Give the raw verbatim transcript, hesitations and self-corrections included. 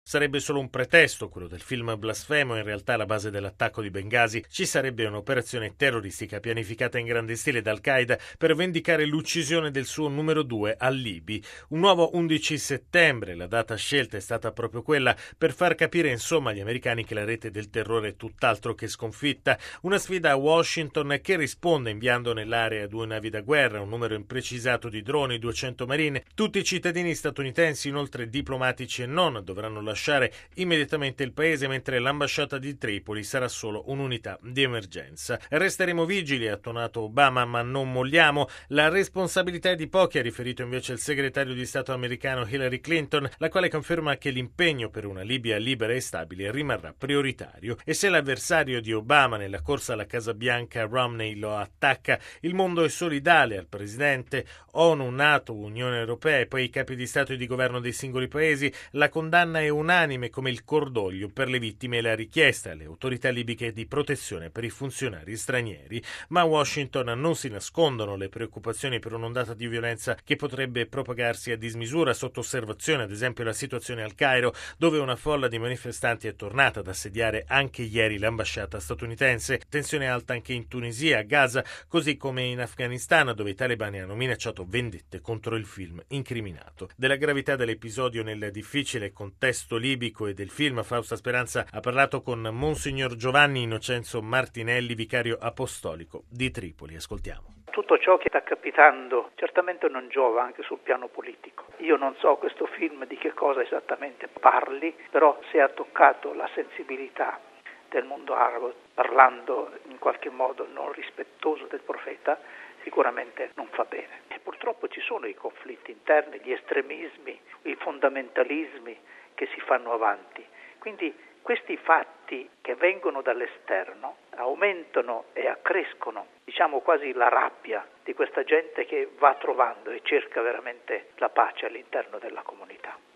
Sarebbe solo un pretesto, quello del film blasfemo, in realtà alla base dell'attacco di Bengasi ci sarebbe un'operazione terroristica pianificata in grande stile da Al-Qaeda per vendicare l'uccisione del suo numero due al-Libi. Un nuovo undici settembre, la data scelta è stata proprio quella per far capire insomma agli americani che la rete del terrore è tutt'altro che sconfitta. Una sfida a Washington che risponde inviando nell'area due navi da guerra, un numero imprecisato di droni, duecento marine. Tutti i cittadini statunitensi, inoltre diplomatici e non, dovranno lasciare immediatamente il paese, mentre l'ambasciata di Tripoli sarà solo un'unità di emergenza. Resteremo vigili, ha tonato Obama, ma non molliamo. La responsabilità è di pochi, ha riferito invece il segretario di Stato americano Hillary Clinton, la quale conferma che l'impegno per una Libia libera e stabile rimarrà prioritario. E se l'avversario di Obama nella corsa alla Casa Bianca, Romney, lo attacca, il mondo è solidale al presidente. ONU, NATO, Unione Europea e poi i capi di Stato e di governo dei singoli paesi. La condanna è unanime come il cordoglio per le vittime e la richiesta alle autorità libiche di protezione per i funzionari stranieri. Ma a Washington non si nascondono le preoccupazioni per un'ondata di violenza che potrebbe propagarsi a dismisura. Sotto osservazione, ad esempio, la situazione al Cairo, dove una folla di manifestanti è tornata ad assediare anche ieri l'ambasciata statunitense. Tensione alta anche in Tunisia, a Gaza, così come in Afghanistan, dove i talebani hanno minacciato vendette contro il film incriminato. Della gravità dell'episodio nel difficile contesto libico e del film, Fausta Speranza ha parlato con Monsignor Giovanni Innocenzo Martinelli, vicario apostolico di Tripoli. Ascoltiamo. Tutto ciò che sta capitando certamente non giova anche sul piano politico. Io non so questo film di che cosa esattamente parli, però se ha toccato la sensibilità del mondo arabo, parlando in qualche modo non rispettoso del profeta, sicuramente non fa bene. E purtroppo ci sono i conflitti interni, gli estremismi, i fondamentalismi che si fanno avanti. Quindi questi fatti che vengono dall'esterno aumentano e accrescono, diciamo quasi la rabbia di questa gente che va trovando e cerca veramente la pace all'interno della comunità.